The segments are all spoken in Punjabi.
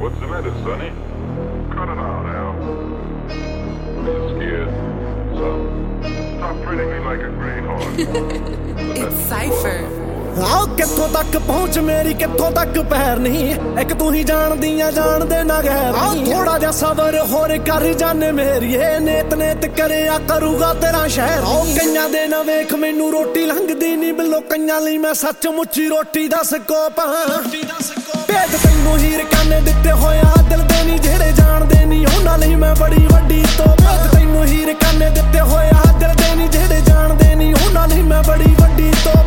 What's the matter, Sonny? Cut it out, Al. You're scared. So, stop treating me like a greyhound. It's Cypher. ਆਓ ਕਿੱਥੋਂ ਤੱਕ ਪਹੁੰਚ ਮੇਰੀ ਕਿੱਥੋਂ ਤੱਕ ਪੈਰ ਨਹੀਂ ਇੱਕ ਤੂੰ ਹੀ ਜਾਣਦੀਆਂ ਜਾਣਦੇ ਨਾ ਗੈਰ ਆਓ ਥੋੜਾ ਜਿਹਾ ਸਬਰ ਹੋਰ ਕਰ ਜਾਣੇ ਮੇਰੀਏ ਨੇਤ ਨੇਤ ਕਰਿਆ ਕਰੂਗਾ ਤੇਰਾ ਸ਼ਹਿਰ ਆਓ ਕਈਆਂ ਦੇ ਨਾ ਵੇਖ ਮੈਨੂੰ ਰੋਟੀ ਲੰਘਦੀ ਨਹੀਂ ਬਿਲੋ ਕਈਆਂ ਲਈ ਮੈਂ ਸੱਚ ਮੁੱਚੀ ਰੋਟੀ ਦਾ ਸਕੋਪ ਭੇਦ ਤੈਨੂੰ ਹੀਰ ਕਾਨੇ ਦਿੱਤੇ ਹੋਇਆ ਦਿਲ ਦੇ ਨਹੀਂ ਜਿਹੜੇ ਜਾਣਦੇ ਨਹੀਂ ਉਹਨਾਂ ਲਈ ਮੈਂ ਬੜੀ ਵੱਡੀ ਤੋਪ ਭੇਦ ਤੈਨੂੰ ਹੀਰ ਕਾਨੇ ਦਿੱਤੇ ਹੋਇਆ ਦਿਲ ਦੇ ਨਹੀਂ ਜਿਹੜੇ ਜਾਣਦੇ ਨਹੀਂ ਉਹਨਾਂ ਲਈ ਮੈਂ ਬੜੀ ਵੱਡੀ ਤੋਪ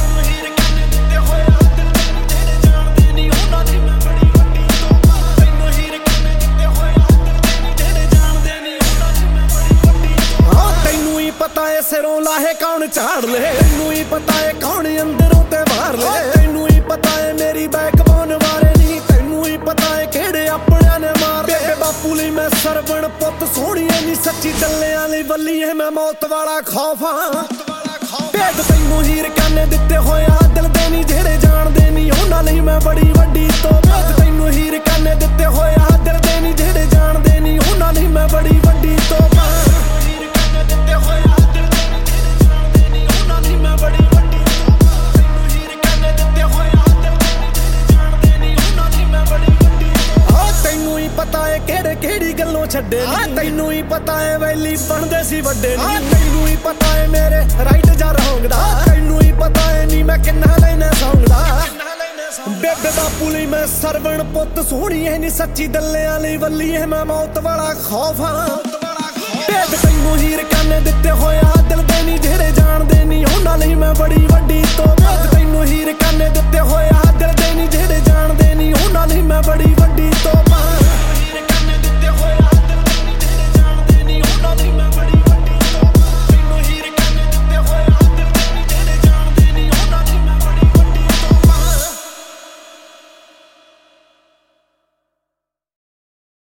ਪਤਾ ਏ ਸਿਰੋਂ ਲਾਹੇ ਕੌਣ ਝਾੜ ਲੈ ਤੈਨੂੰ ਹੀ ਪਤਾ ਏ ਕੌਣ ਅੰਦਰੋਂ ਤੇ ਬਾਹਰ ਲੈ ਤੈਨੂੰ ਹੀ ਪਤਾ ਏ ਮੇਰੀ ਬੈਕਬੋਨ ਬਾਰੇ ਨਹੀਂ ਤੈਨੂੰ ਹੀ ਪਤਾ ਏ ਕਿਹੜੇ ਆਪਣਿਆਂ ਨੇ ਮਾਰ ਲਏ ਬੇਬੇ ਬਾਪੂ ਲਈ ਮੈਂ ਸਰਵਣ ਪੁੱਤ ਸੋਹਣੀਏ ਨਹੀਂ ਸੱਚੀ ਚੱਲਿਆਂ ਲਈ ਵੱਲੀਏ ਮੈਂ ਮੌਤ ਵਾਲਾ ਖੌਫ ਹਾਂ ਭੇਦ ਤੈਨੂੰ ਹੀਰ ਕਾਨੇ ਦਿੱਤੇ ਹੋਇਆ ਦਿਲ ਦੇ ਨਹੀਂ ਜਿਹੜੇ ਜਾਣਦੇ ਨਹੀਂ ਉਹਨਾਂ ਲਈ ਮੈਂ ਬੜੀ ਵੱਡੀ ਤੋਪ ਭੇਦ ਤੈਨੂੰ ਹੀਰ ਕਾਨੇ ਦਿੱਤੇ ਹੋਇਆ ਦਿਲ ਦੇ ਨਹੀਂ ਜਿਹੜੇ ਜਾਣਦੇ ਨਹੀਂ ਉਹਨਾਂ ਲਈ ਮੈਂ ਬੜੀ ਵੱਡੀ ਤੋਪ ਕਿਹੜੀ ਗੱਲੋਂ ਛੱਡੇ ਨੀ ਤੈਨੂੰ ਹੀ ਪਤਾ ਏ ਵੈਲੀ ਬਣਦੇ ਸੀ ਵੱਡੇ ਨੀ ਤੈਨੂੰ ਹੀ ਪਤਾ ਏ ਮੇਰੇ ਰਾਈਟ ਜਾਂ ਰੌਂਗ ਦਾ ਤੈਨੂੰ ਹੀ ਪਤਾ ਏ ਨੀ ਮੈਂ ਕਿੰਨਾ ਲੈਣਾ ਸੌਂਗ ਦਾ ਬੇਬੇ ਬਾਪੂ ਲਈ ਮੈਂ ਸਰਵਣ ਪੁੱਤ ਸੋਹਣੀ ਐ ਨੀ ਸੱਚੀ ਦੱਲਿਆਂ ਲਈ ਵੱਲੀ ਐ ਮੈਂ ਮੌਤ ਵਾਲਾ ਖੌਫ ਹਾਂ ਭੇਦ ਤੈਨੂੰ ਹੀਰ ਕਾਨੇ ਦਿੱਤੇ ਹੋਇਆ ਦਿਲ ਦੇ ਨੀ ਜਿਹੜੇ ਜਾਣਦੇ ਨੀ ਉਹਨਾਂ ਲਈ ਮੈਂ ਬੜੀ ਵੱਡੀ ਤੋਪ ਭੇਦ ਤੈਨੂੰ ਹੀਰ ਕਾਨੇ ਦਿੱਤੇ ਹੋਇਆ ਦਿਲ ਦੇ ਨੀ ਜਿਹੜੇ ਜਾਣਦੇ ਨੀ ਉਹਨਾਂ ਲਈ ਮੈਂ ਬੜੀ ਵੱਡੀ